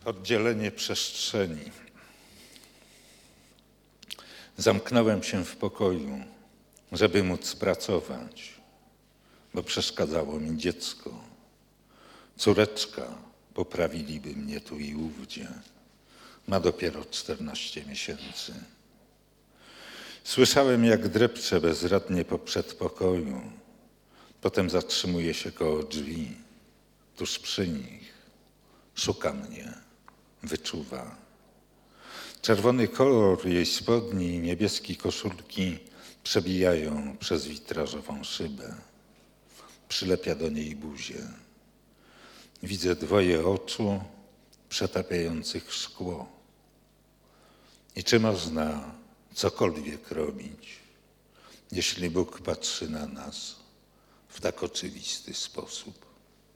Oddzielenie przestrzeni. Zamknąłem się w pokoju, żeby móc pracować, bo przeszkadzało mi dziecko. Córeczka, poprawiliby mnie tu i ówdzie, ma dopiero 14 miesięcy. Słyszałem, jak drepcze bezradnie po przedpokoju, potem zatrzymuje się koło drzwi, tuż przy nich. Szuka mnie, wyczuwa. Czerwony kolor jej spodni i niebieskiej koszulki przebijają przez witrażową szybę. Przylepia do niej buzię. Widzę dwoje oczu przetapiających szkło. I czy można cokolwiek robić, jeśli Bóg patrzy na nas w tak oczywisty sposób?